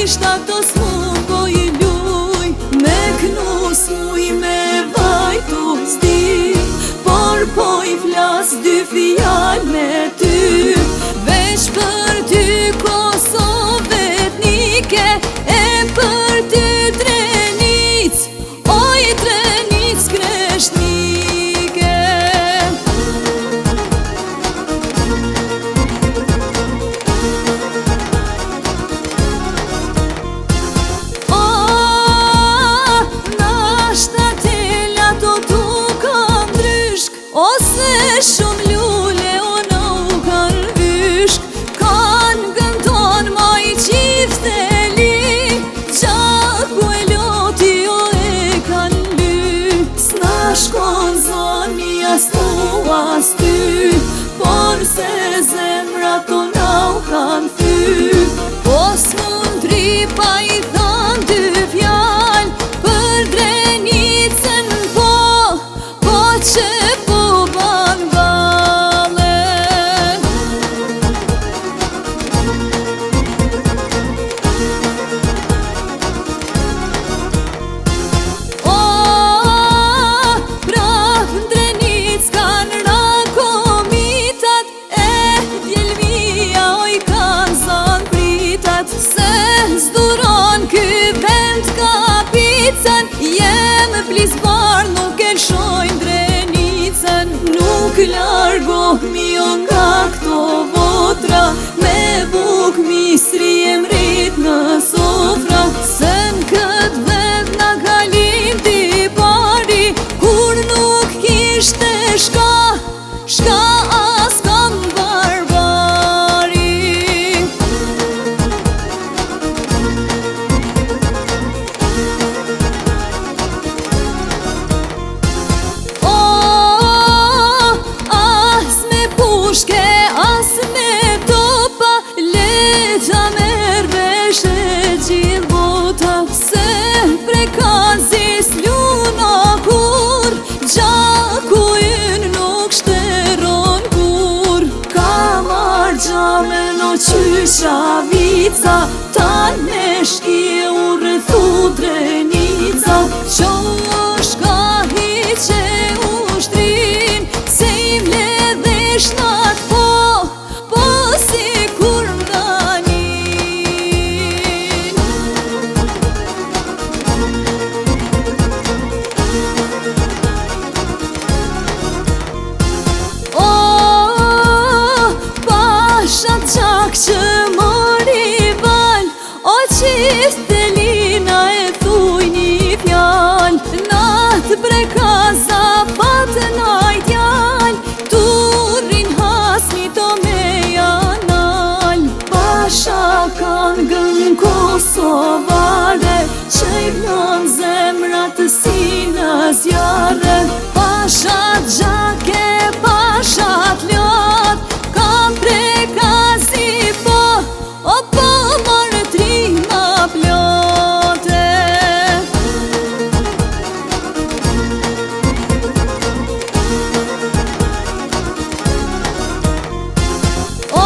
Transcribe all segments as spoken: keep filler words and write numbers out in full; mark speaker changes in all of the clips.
Speaker 1: kisht ato s'mu po i luj, me knus muj me vajtu s'di, por po i flas dy fjall me ty, veç për ty Kosovë etnike, e për ty Drenic, oj Drenic Kreçnike. O, nashta tela to tu kam ndryshk, ose shumë lule unë u kanë vyshk, kanë gënton ma i qifteli, qaku e loti o e kanë ly, s'na shkon zoni as mu as ty, por se zemra tona u kanë thy, po s'mund tripa i than dy fjall, për Drenicën po, po që po ban vale. O, prap në Drenic kanë ra komitat, e djelmia oj kanë zan pritat, se s'duron ky vend kapicën, jem plisbar nuk e lshojnë Drenicën, nuk largohmi jo nga këto votra, me buk misri jem rrit në sofra, se në këtë vend na kalim ti pari, kur nuk kishte shka, shka as kam barbari. O, as me pushke, as me topa, leta merr vesh e gjithë bota, se prej kazis luna kur, gjaku yn nuk shteron kur, ka marr gjamen o qysha vica, ta me shki u rëthu Drenica, qo shka hiqe u shtrin, se im ledhesh nat po, po si kur mdanin. O, pashat qak që mori val, o qiftelina e thuj një fjall, natë brekaza patë naj djall, turin hasni to me janal, pasha kanë gën kosovare, që i vlan zemrat si në zjarre, pashat gjake, pashat ljot, kam prekazi po, o po marë trima plote. O,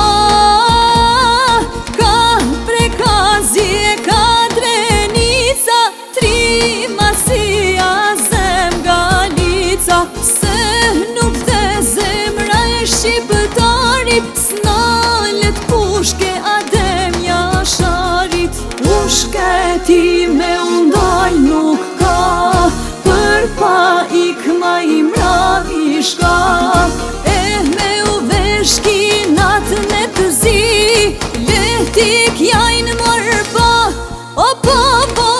Speaker 1: ka prekazi e ka Drenica, trima si azem Galica, se nuk të zemra e shqiptarit, s'nalet pushke adem jasharit, pushke ti me undal nuk ka, për pa ikma i mravi shka, e me u veshki natë me të zi, letik jajnë mërë pa, o po po